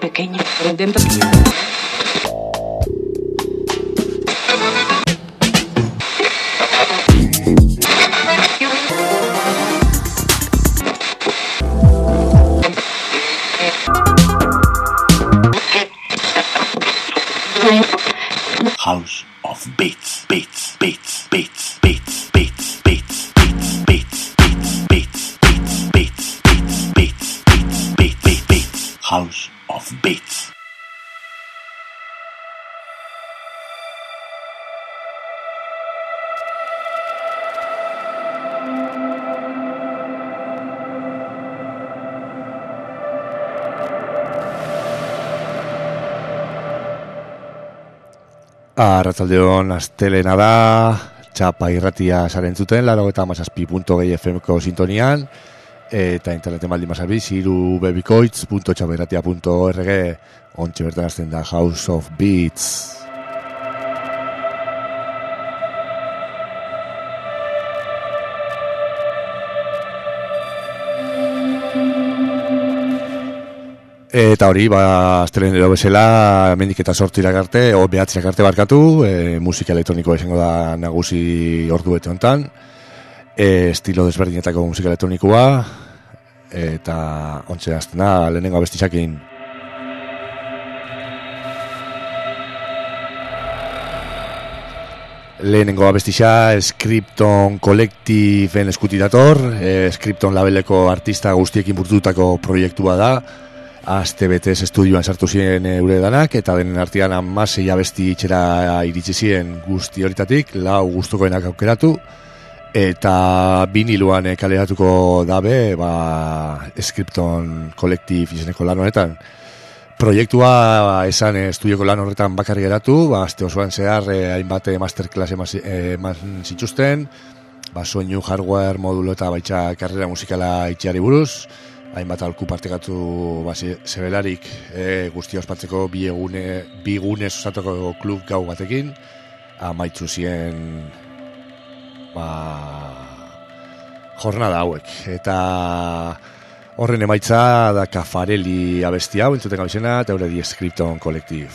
pequeño, pero intento... House of Beats, beats, beats, beats, beats, beats, beats, beats, beats, beats, beats, beats, beats, beats, beats, beats, beats, beats, House of Beats. Arratsaldeon, astelena da, txapa irratia zaren zuten, 97.6 FM-ko sintonian, eta interneten baldin mazalbiz, irubebikoitz.txapairratia.org, ontsi bertan azten da House of Beats. Eta hori, astelenero bezala, hemendik eta 8 arte, o 9 arte barkatu, musika elektronikoa izango da nagusi orduete hontan, estilo desberdinetako musika elektronikoa, eta ontxe aztena lehenengo abestizakin. Lehenengo abestiza, Scripton Collective-en eskuti dator, Scripton labeleko artista guztiekin burtutako proiektua da, Aste betez estudioan sartu ziren eure danak, eta denen artean 16 abesti itxera iritsi ziren guzti horitatik, 4 gustukoenak aukeratu, eta biniluan kaleratuko dabe, Scripton Collective izeneko lan honetan. Proiektua esan estudioko lan horretan bakarri geratu, aste osoan zehar hainbat masterclass eman zituzten, soinu, hardware, modulo eta baitza karrera musikala itxeari buruz, hainbat alku partekatu zebelarik guztia ospatzeko bi gune osatuko klub gau batekin, amaitzu zien jornada hauek. Eta horren emaitza da Kafareli abesti hau, entzuten gabizena, eta hori Scripton Collective.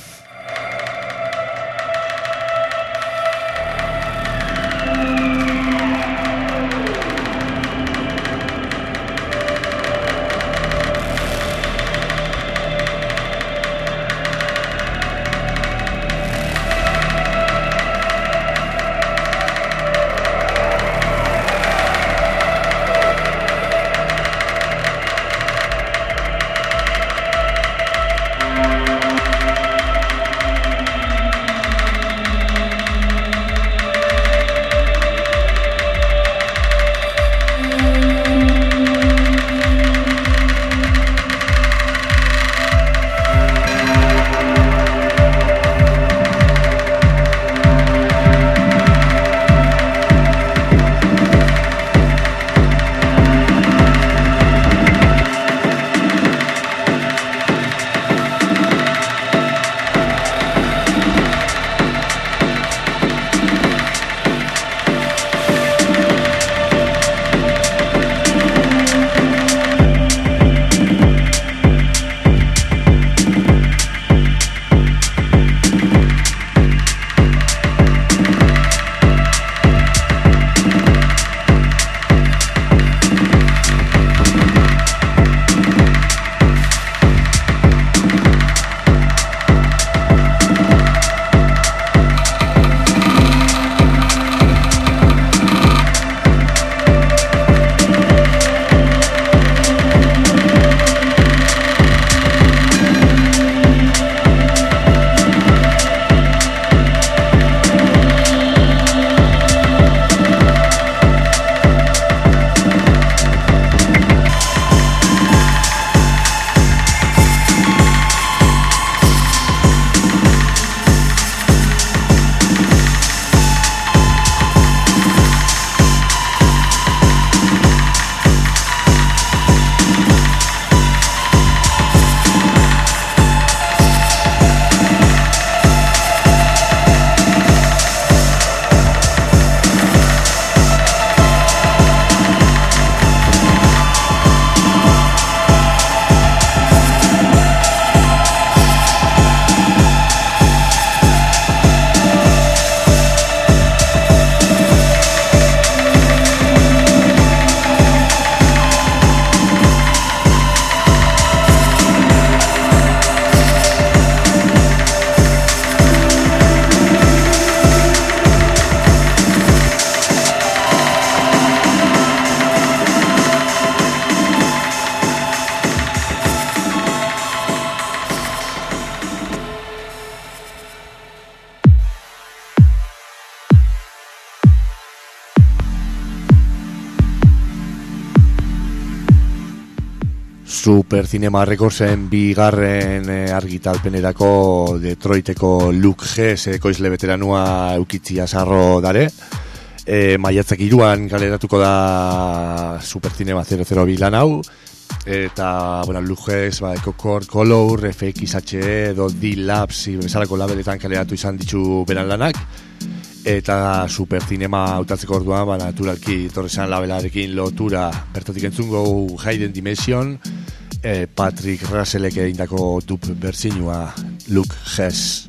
Super Cinema Recordsen bigarren argitalpenerako Detroiteko Luke Hess ekoizle veteranua eukitzi azarro dare. Maiatzak 3 kaleratuko da Super Cinema 002 lan hau. Eta, bueno, Luke Hess, Color, FXH edo D-Labs bezalako labeletan kaleratu izan ditu beran lanak. Eta Super Cinema hautatzeko orduan, naturalki torrezan labelarekin lotura bertatik entzungo Hidden Dimension, Patrick Russellek egindako dub bertsinua Luke Hess.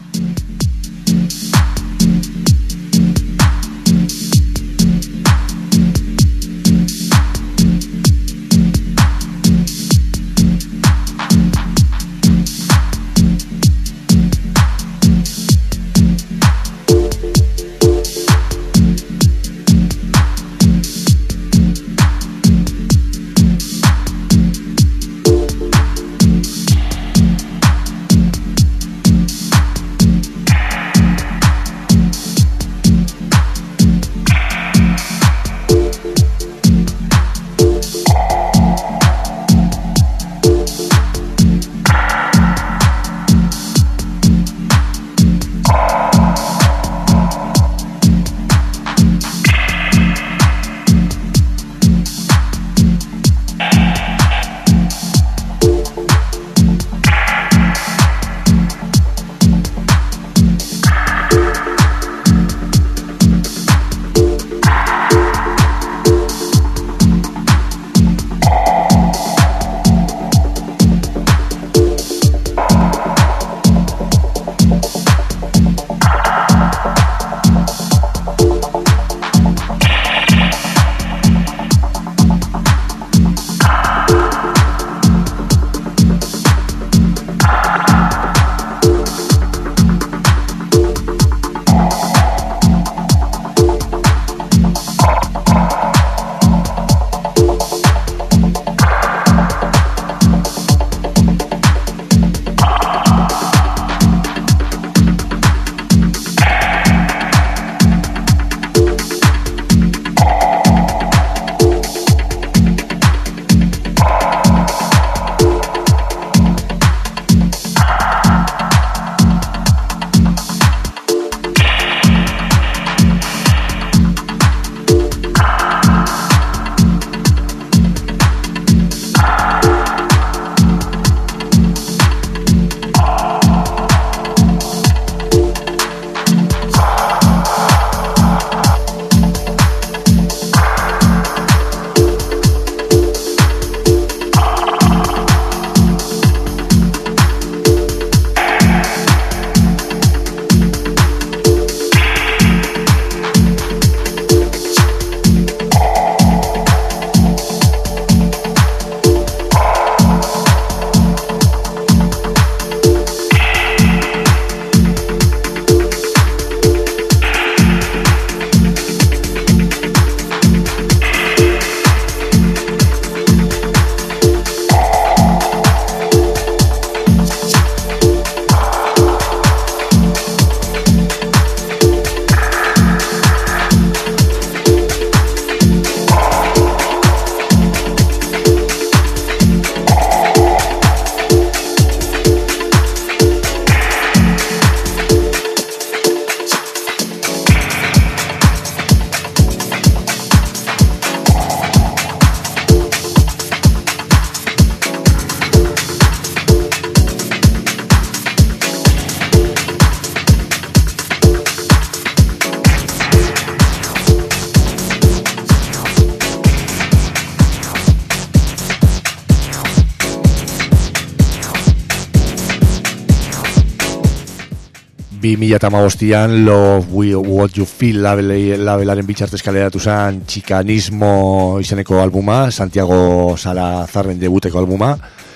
...2015an Love What You Feel labelaren bitzartez kaleratu zen Txikanismo izeneko albuma, Santiago Salazarren debuteko albuma,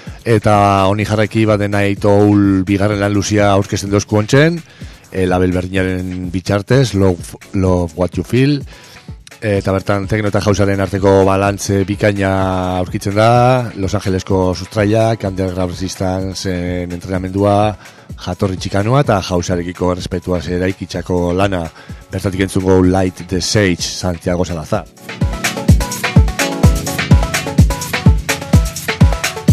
eta honi jarraiki baden nahi toul bigarren lan luzia aurkezten dozku ontzen, label berdinaren bitzartez, Love What You Feel, eta bertan tekno eta jausaren arteko balantze bikaina aurkitzen da, Los Angelesko sustraiak, Underground Resistance entrenamendua, jatorri txikanua eta jausarekiko errespetua eraikitzako lana, bertatik entzungo Light the Sage, Santiago Salazar.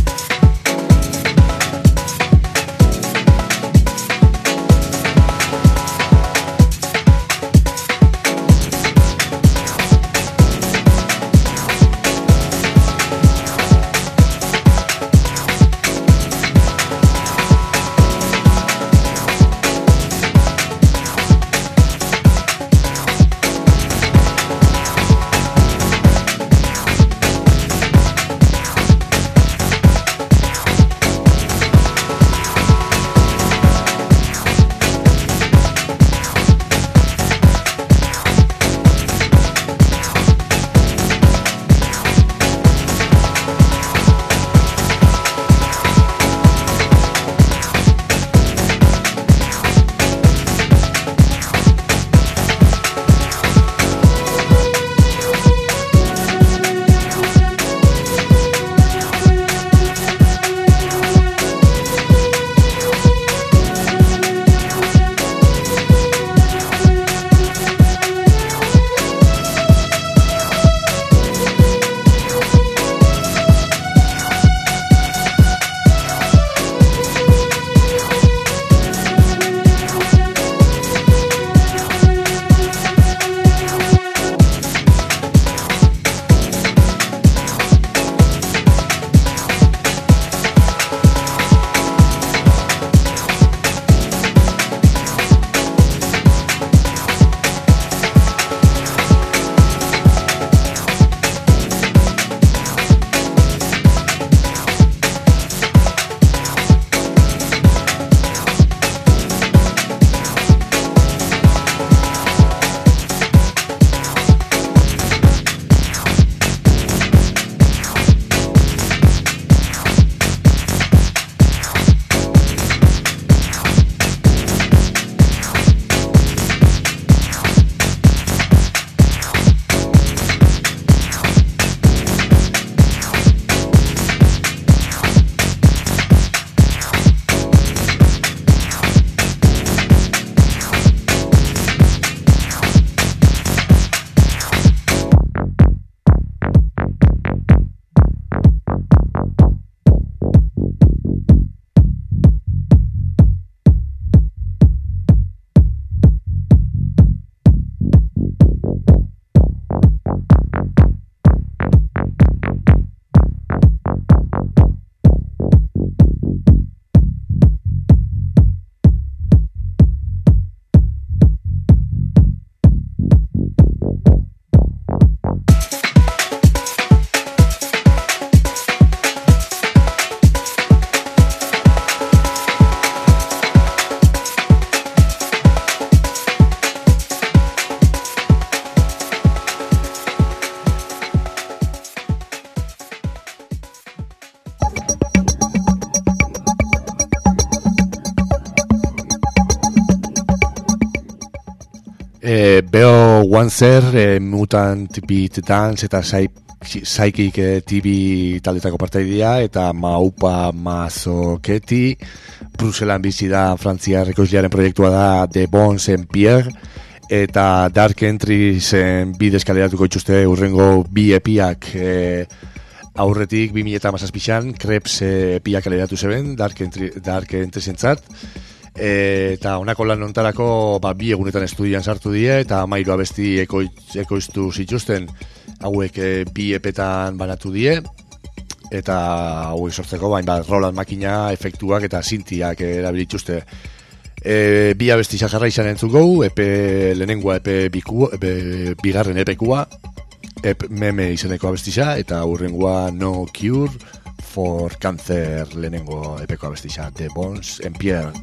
Beo Wanzer, Mutant Beat Dance eta Psychic TV taldetako partaidea, eta Maupa Mazoketi, Bruselan bizi da Frantziar ekoizlearen proiektua da The Bones and Pierre, eta Dark Entriesen bidez kaleratuko itxuste urrengo bi epiak aurretik 2017an Krebs epiak kaleratu zeben Dark Entrisentzat, eta honako lan nontarako bi egunetan estudian sartu die eta 13 abesti ekoiztu zituzten, hauek bi epetan banatu die, eta hauek sortzeko Roland makina, efektuak eta sintiak erabilituzte. Bi abesti jarra izan entzuko, lehenengoa bigarren epekua, meme izeneko abestisa, eta hurrengoa No Cure for Cancer lehenengo epeko abestisa, The Bones and Pierre.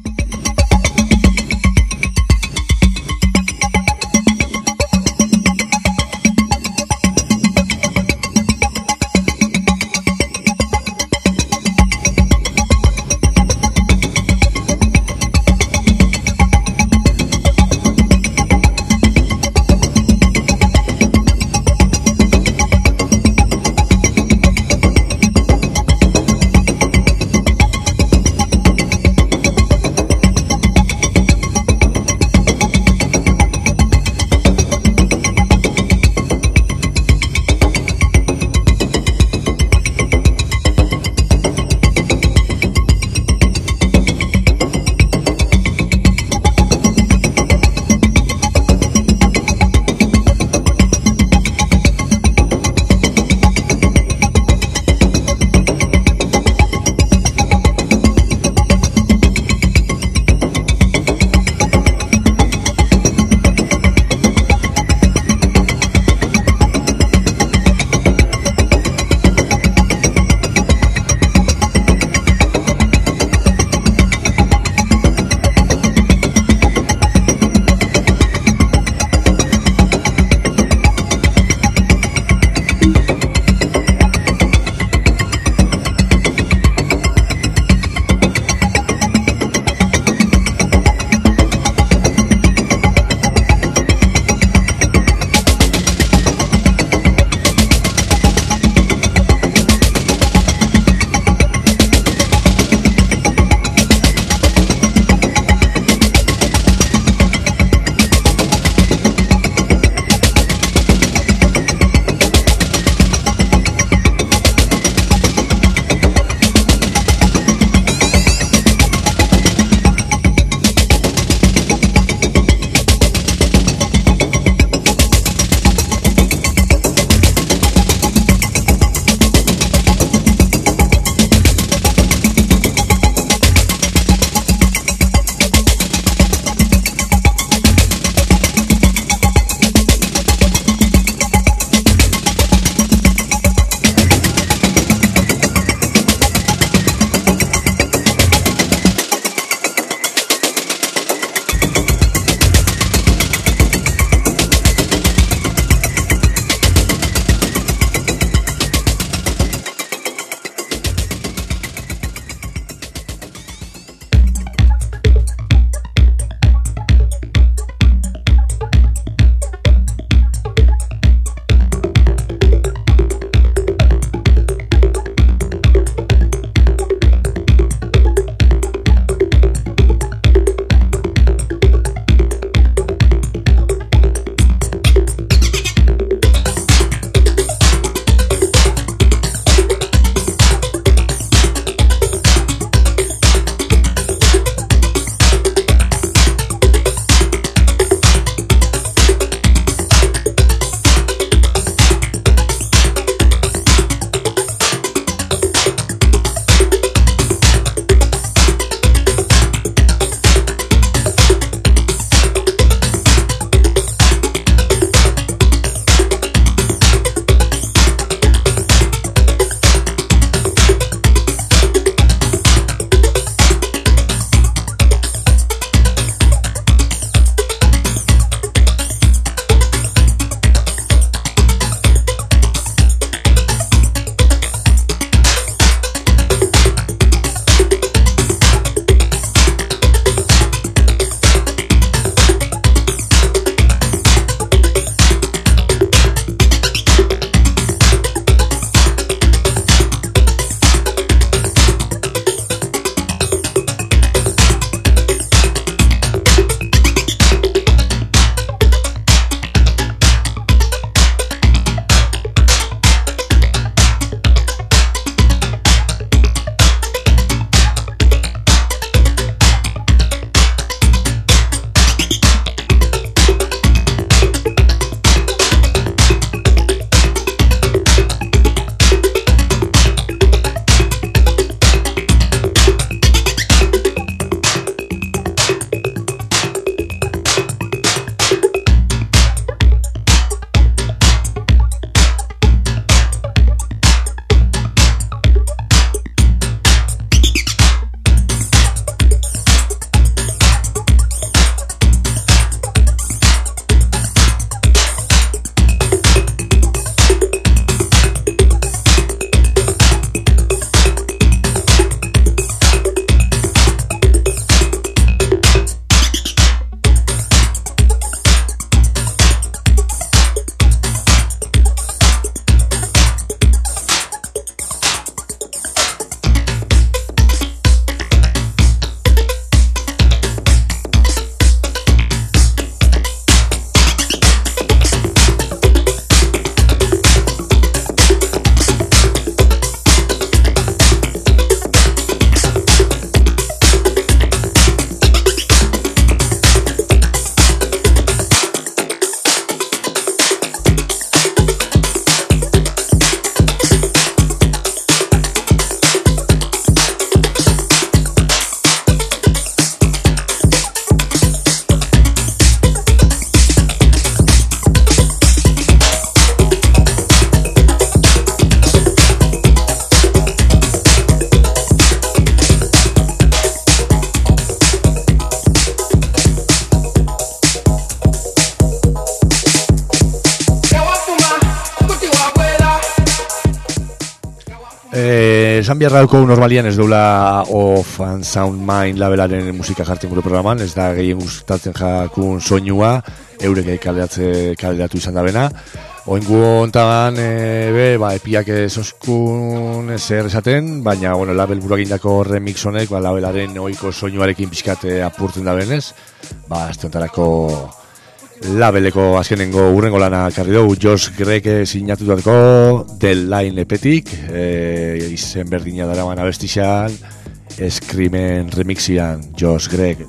behar dauko normalian ez doula Off and Sound Mind labelaren musika jartzen gure programan, ez da gehien gustatzen jakun soinua, eurek kaleratu izan da bena. Oingu ontaban, epiak esoskun zer esaten, baina, label buruak indako remix honek, labelaren oiko soinuarekin pixkate apurtzen da benez, azte ontarako labeleko azkenengo urrengo lana karri dugu, Josh Gregg sinatutako The Line epetik, izen berdina daraman abestixan, Screamen remixian, Josh Gregg.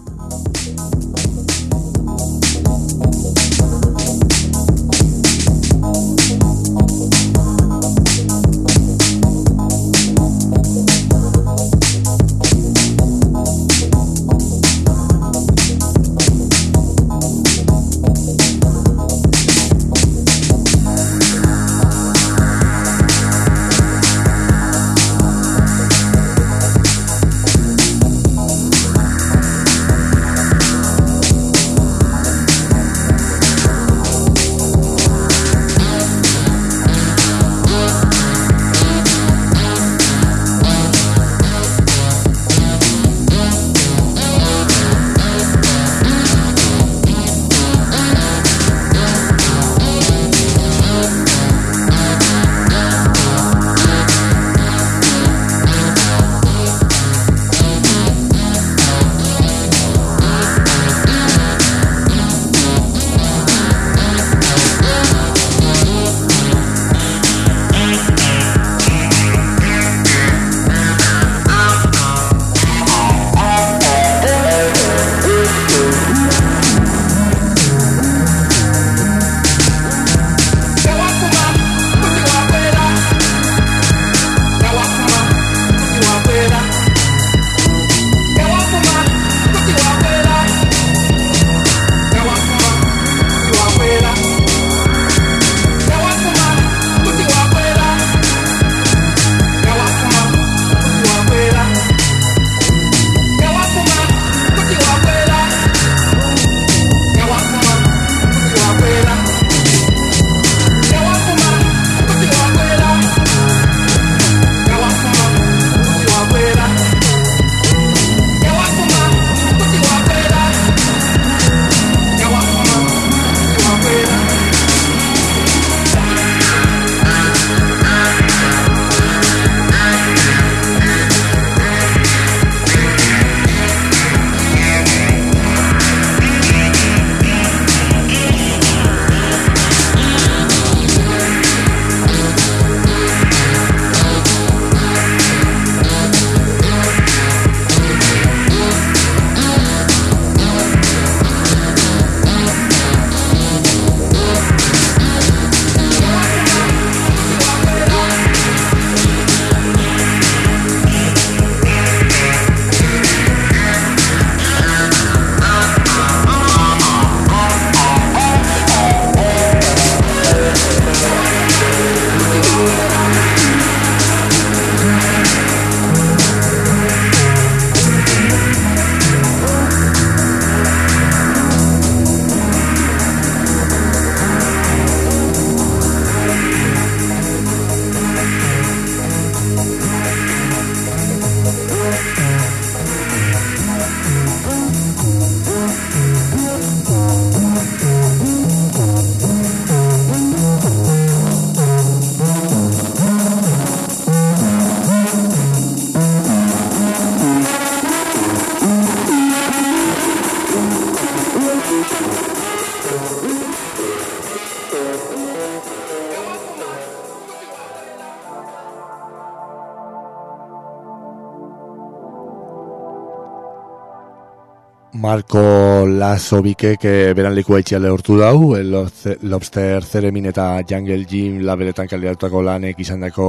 Marko Lazobikek beran leku haitxeale hortu dau, Lobster Theremin eta Jungle Gym labeletan kaliratutako lanek izandako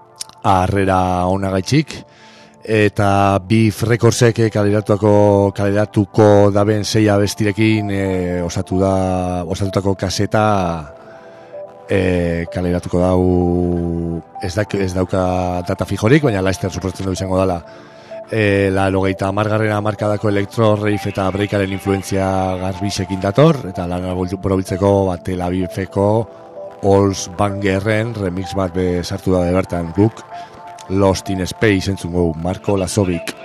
harrera onagaitxik, eta Beef Recordsek kaleratuko daben 6 abestirekin osatutako kaseta kaleratuko dau ez dauka data fijorik, baina Leicester suposatzen du izango dala. La 30. hamarkadako elektro, rave eta breakaren influentzia garbisekin dator, eta lana borobiltzeko Tel Aviveko Olds Bangerren remix bat sartu da bertan. Guk Lost in Space entzungo Marko Lazovic.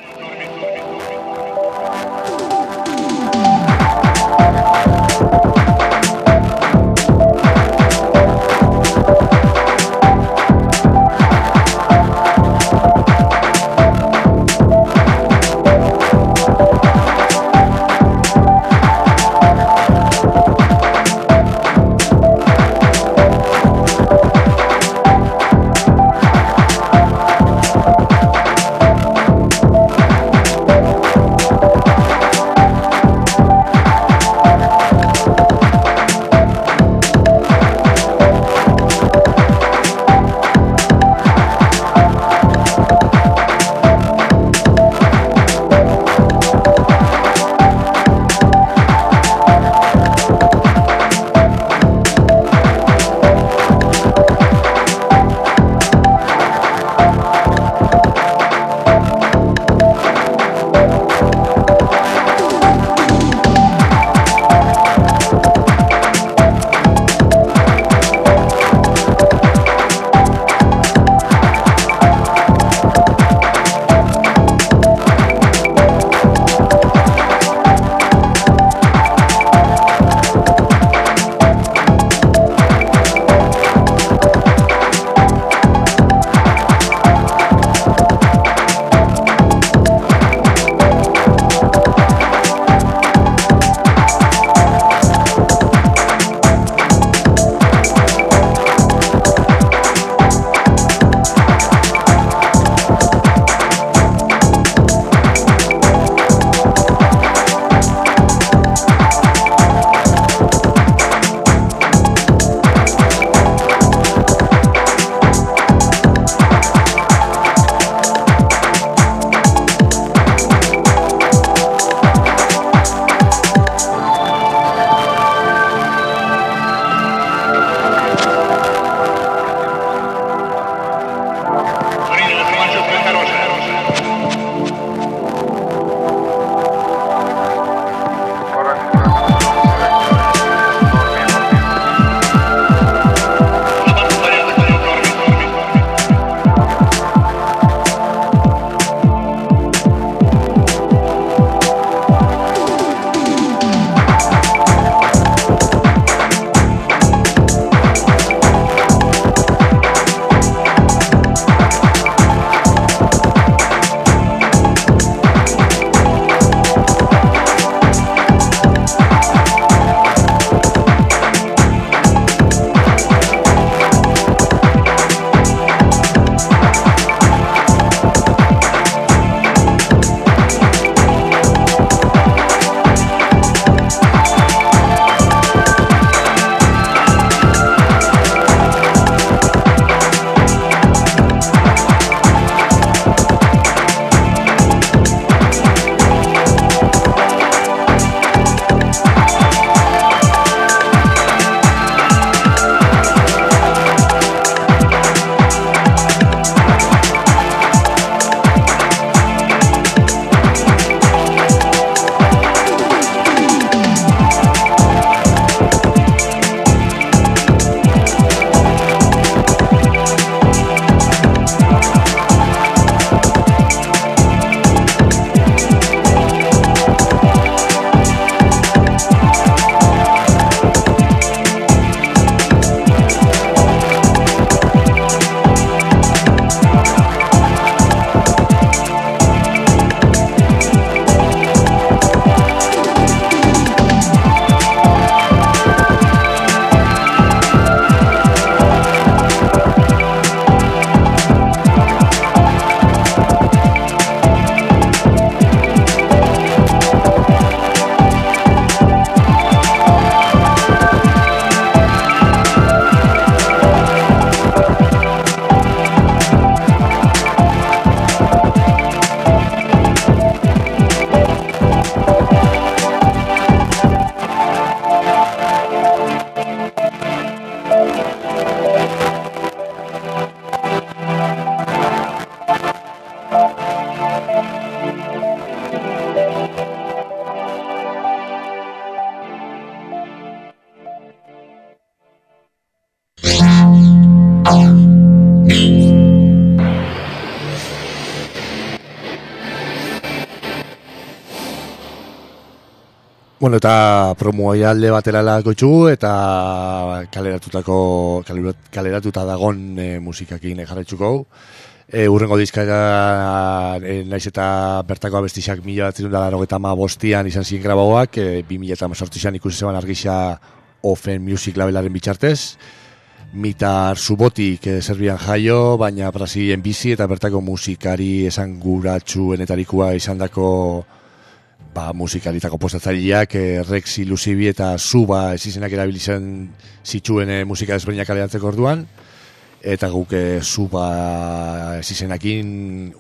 Bueno, eta promoialde batera goitzugu eta kaleratuta dagon musikakin jarraitzuko. Urrengo diskaera naiz eta bertako abestixak 1985an izan ziren grabagoak, 2018an ikusi zeban argisa Ofen Music labelaren bitxartez. Mitar Subotik Serbian jaio, baina Brasilen bizi eta bertako musikari esanguratsuenetarikoa izandako musikaritako postatzaileak Rexy, Lucibi eta Suba izenak erabilizen zituen musika desberdinak kaleratzeko orduan, eta guk Suba izenakin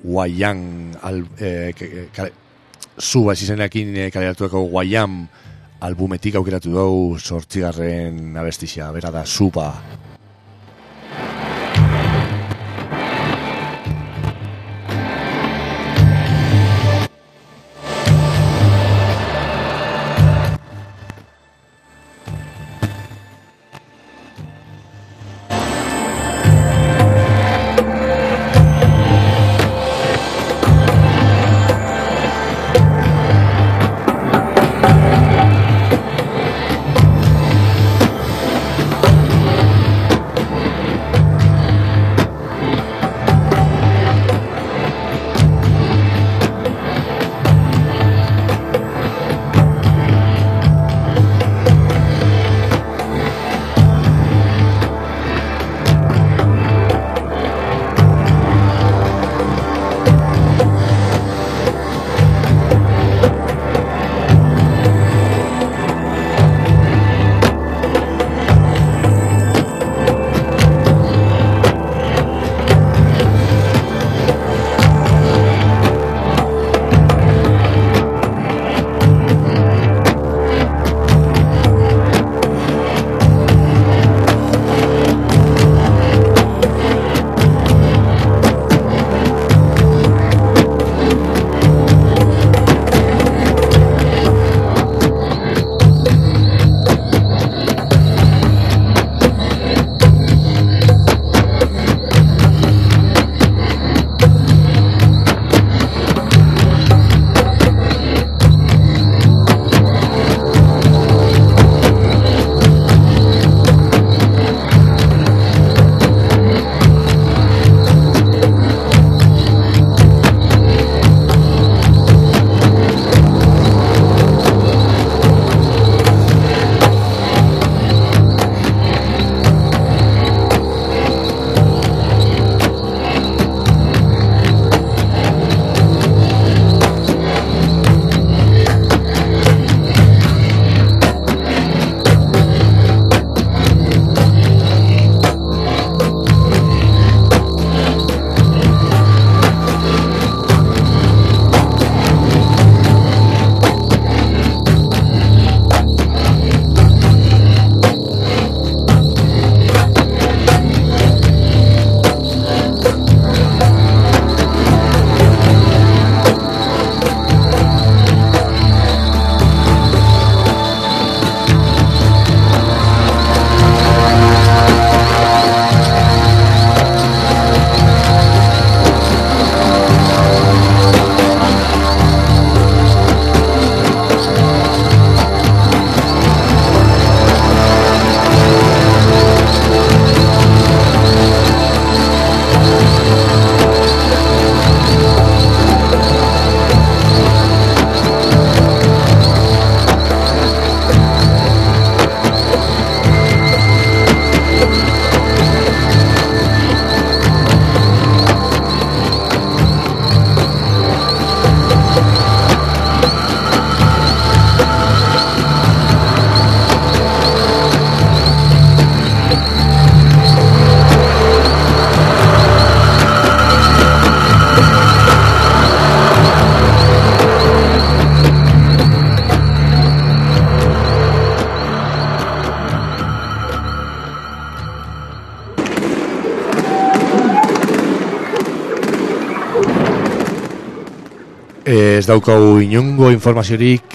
Suba izenakin kaleratuko Guayam albumetik aukeratu dugu 8. abestixia, bera da Suba. Ez daukagu inongo informaziorik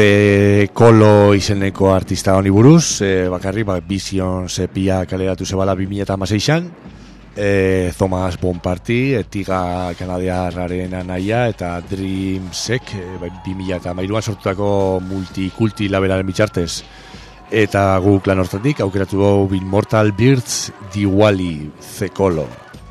Kolo izeneko artista honi buruz, bakarrik Vision Sepia kaleratu zebala 2016an, Thomas Bonparty, Etiga Kanadiarraren anaia eta Dreamsek 2013an sortutako multikulti labelaren bitartez. Eta guk lan hortatik aukeratu dugu Immortal Birds Diwali Zekolo.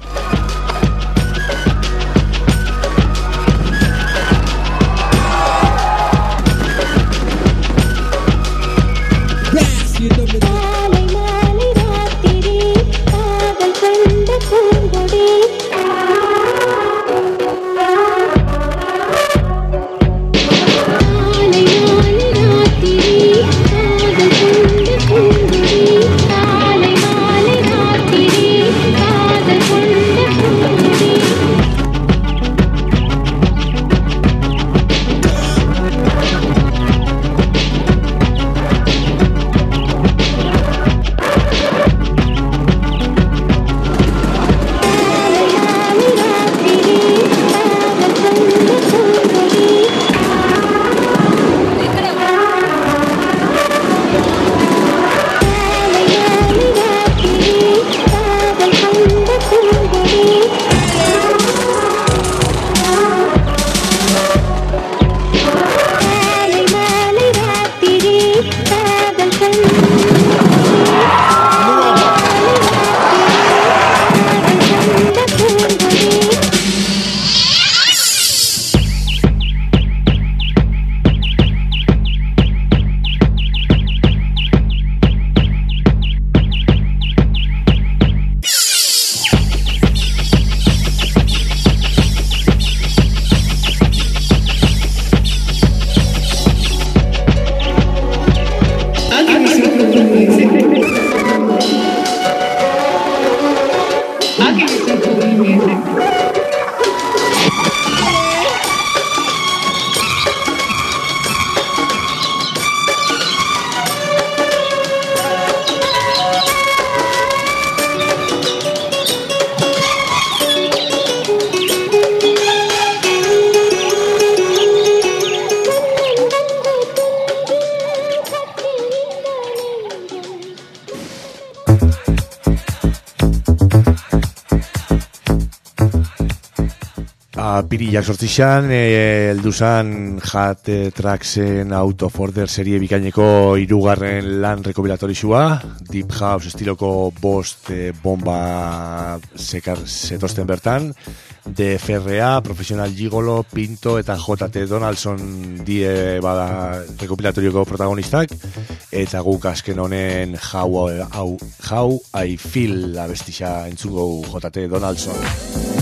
Pirilak sortzixan, elduzan Hat Tracksen Out of Order serie bikaineko hirugarren lan rekopilatorixua, Deep House estiloko bost bomba zetosten bertan, DFRA, Professional Gigolo, Pinto eta JT Donaldson die bada rekopilatorioko protagonistak, eta guk azken honen How I Feel abestixa entzungo JT Donaldson.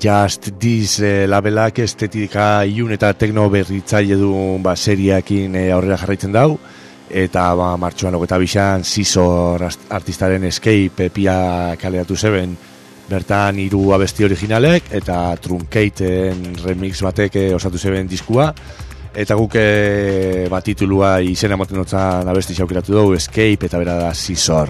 Just This labelak estetika ilun eta tekno berritzaile duen seriakin aurrera jarraitzen dau, eta martxoan 22an Scissor artistaren Escape epia kaleratu zeben, bertan 3 abesti originalek eta Truncateen remix batek osatu zeben diskua, eta guk titulua izena moten dutzen abesti xaukeratu dugu, Escape, eta bera da Scissor.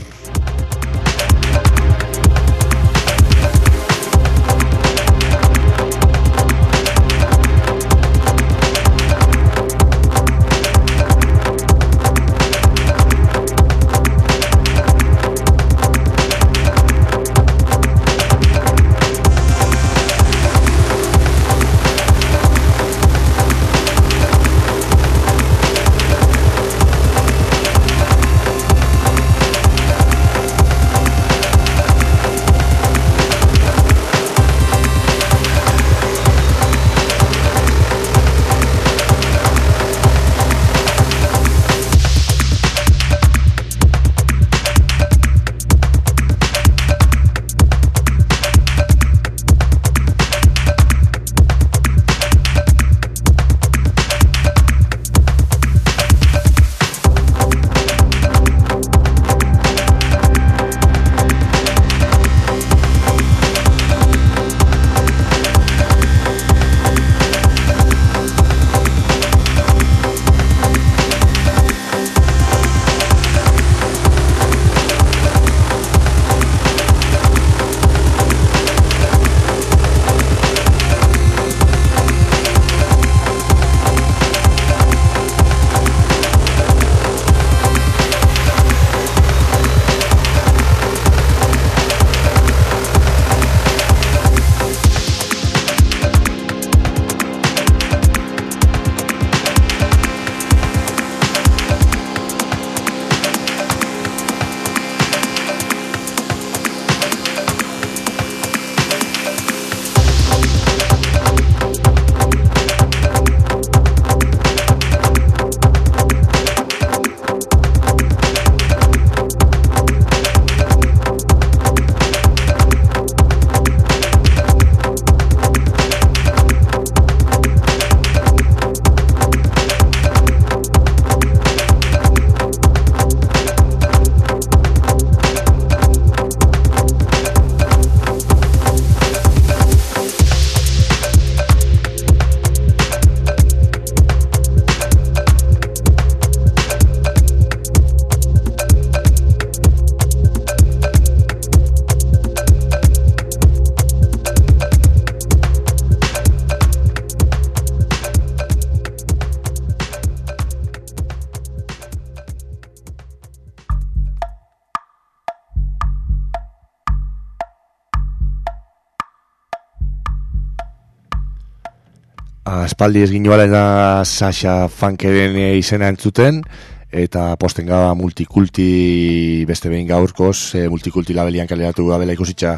Aspaldi ez ginoala Sasha Funkeren izena entzuten, eta posten gaba multikulti beste behin gaurkoz, multikulti labelian kaleratu gabela ikusitza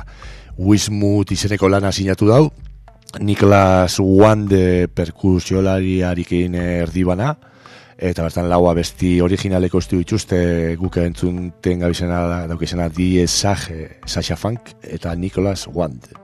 Wismut izeneko lana sinatu dau, Nicholas Wande perkusiolariarekin erdibana, eta bertan laua besti originaleko estu dituzte guk entzunten gabizena daukizena Die Sage, Sasha Funk eta Nicholas Wande.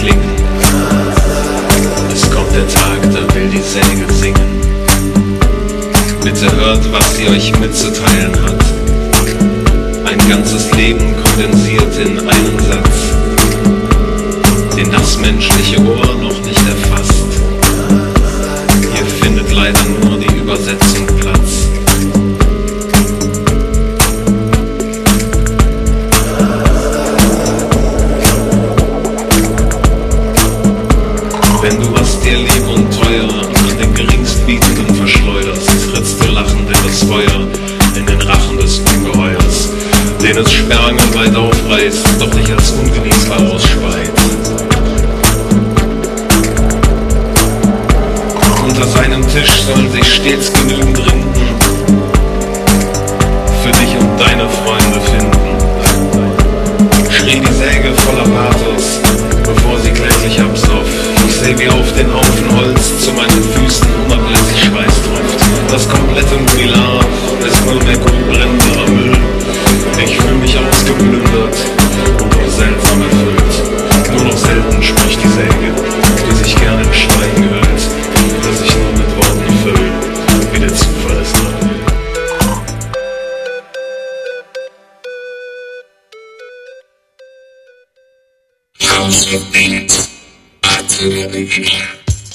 klingen. Es kommt der Tag, da will die Säge singen. Bitte hört, was sie euch mitzuteilen hat. Ein ganzes Leben kondensiert in einen Satz, den das menschliche Ohr noch nicht erfasst. Hier findet leider nur die Übersetzung Platz. Wenn du was dir lieb und teuer an den Geringstbietenden verschleuderst, trittst du lachend in das Feuer, in den Rachen des Ungeheuers, den es sperrangelweit aufreißt, doch dich als ungenießbar ausspeit. Unter seinem Tisch sollen sich stets genügend Rinden für dich und deine Freunde finden. Schrie die Säge voller Pathos, bevor sie kläglich absoff. Ich seh, wie auf den Haufen Holz zu meinen Füßen unablässig Schweiß tropft. Das komplette Mobiliar ist nur mehr brennender Müll. Ich fühl mich ausgeplündert und nur seltsam erfüllt. Nur noch selten spricht die Säge, die sich gerne in Schweigen hüllt, das sich nur mit Worten füllt, wie der Zufall es dran will. House of Beats, Original.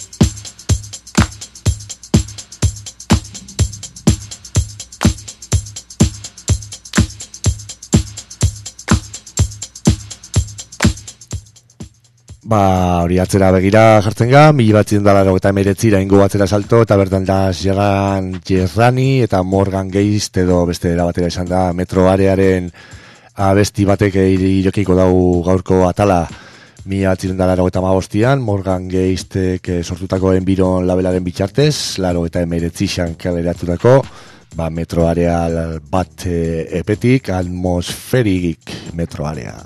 Hori atzera begira jartzen ga, 1989 ingo atzera salto, eta bertan da Gerran Gerrani eta Morgan Geist edo beste era batera izan da Metro Arearen abesti batek irekiko dau gaurko atala. 1985an Morgan Geistek sortutako Environ labelaren bitartez, 1989an kaleratutako Metro Area bat epetik, Atmospheric Metro Area.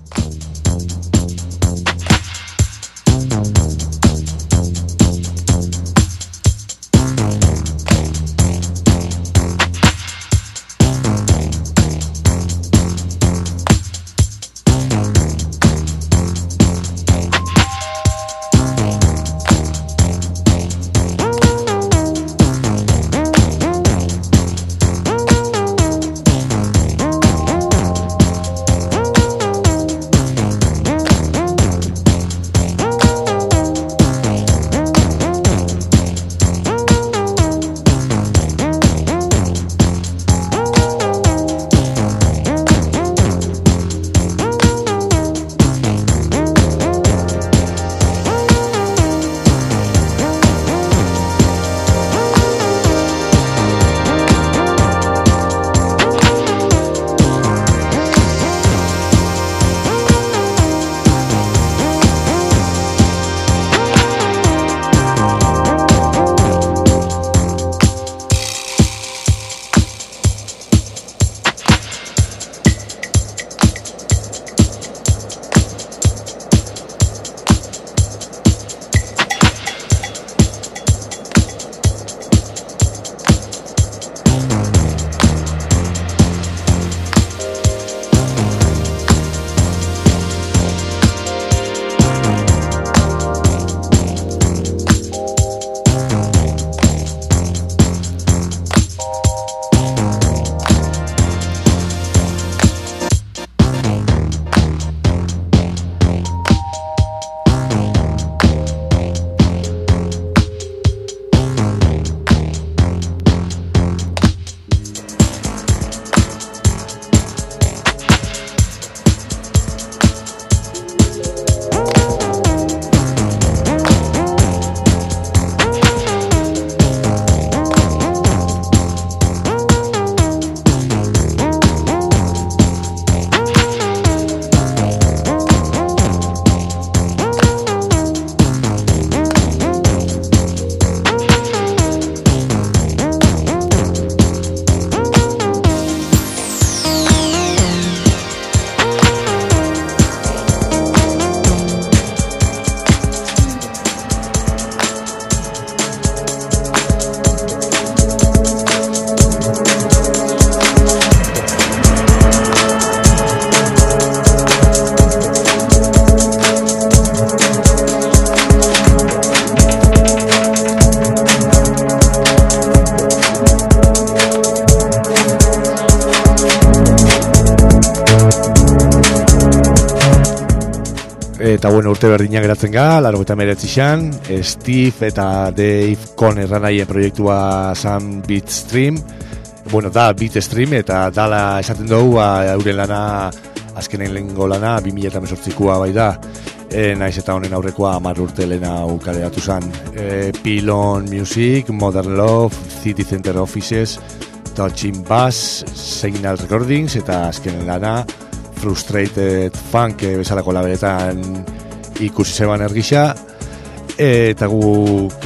Eta bueno, urte berdinak geratzen ga, 89an, Steve eta Dave Conner nahi proiektua zan Beatstream. Bueno, da Beatstream eta dala esaten dugu, euren lana, azkenen lehengo lana, 2018koa bai da. Naiz eta honen aurrekoa 10 urte lehena ukaleratu zan. Pylon Music, Modern Love, City Center Offices, Touching Bass, Signal Recordings eta azkenen lana Frustrated Funk bezalako laberetan ikusi zeban ergisa, eta guk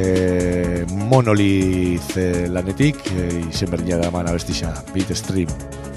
Monolith lanetik izen berdina da man abestisa Beatstream.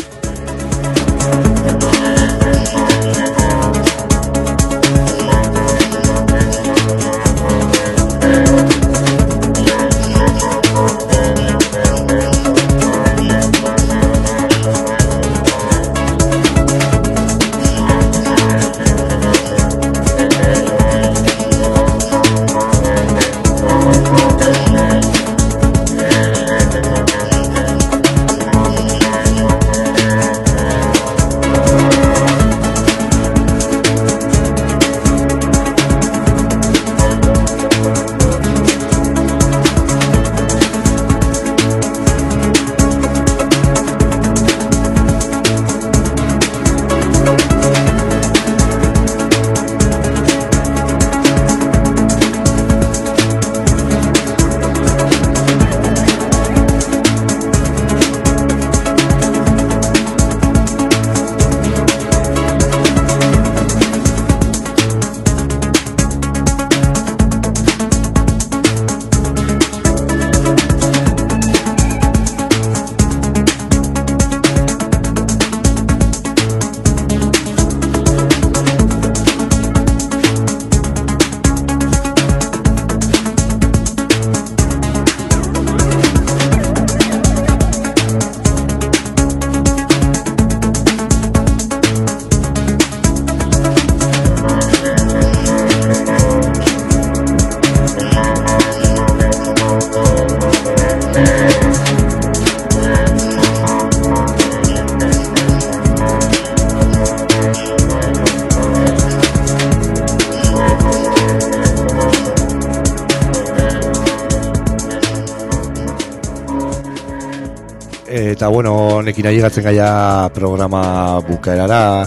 Eta bueno, honekin ailegatzen gaia programa bukaerara,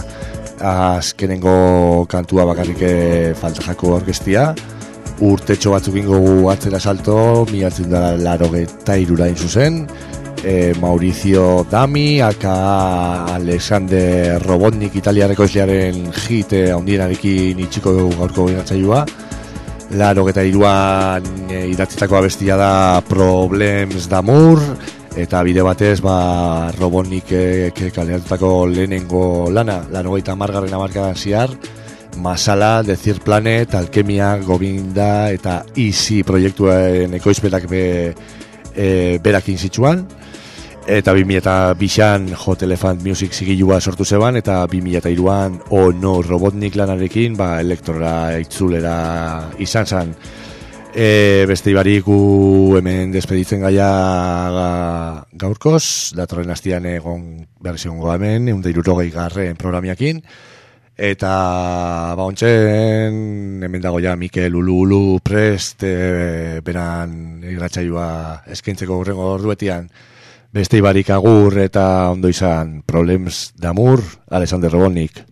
azkenengo kantua bakarrik falta jako orkestia. Urtetxo batzuk ingo atzera salto, 1983 hain zuzen. Mauricio Dami, aka Alexander Robotnik italiarreko eslearen hit handienarekin itxiko gaurko gainatzailua. 83an idatzitako abestia da Problems d'Amour, eta bide batez Robotnik kaleratutako lehenengo lana, 90garren hamarkadan ziar, Masala, The Third Planet, Alkemia, Govinda eta Easy proiektuen ekoizpetak berakin zitsuan. Eta 2002an Hot Elephant Music zigilua sortu zeban, eta 2003an No Robotnik lanarekin elektrora itzulera izan zan. Beste ibariku hemen despeditzen gaia gaurkoz, datorren astian egon berziongo hemen, 160 programiakin. Eta ontzen hemen dago ja Mikel Ulu prest beran irratsaioa eskaintzeko hurrengo orduetian. Beste ibarik agur eta ondo izan Problems d'Amour, Alexander Robotnik.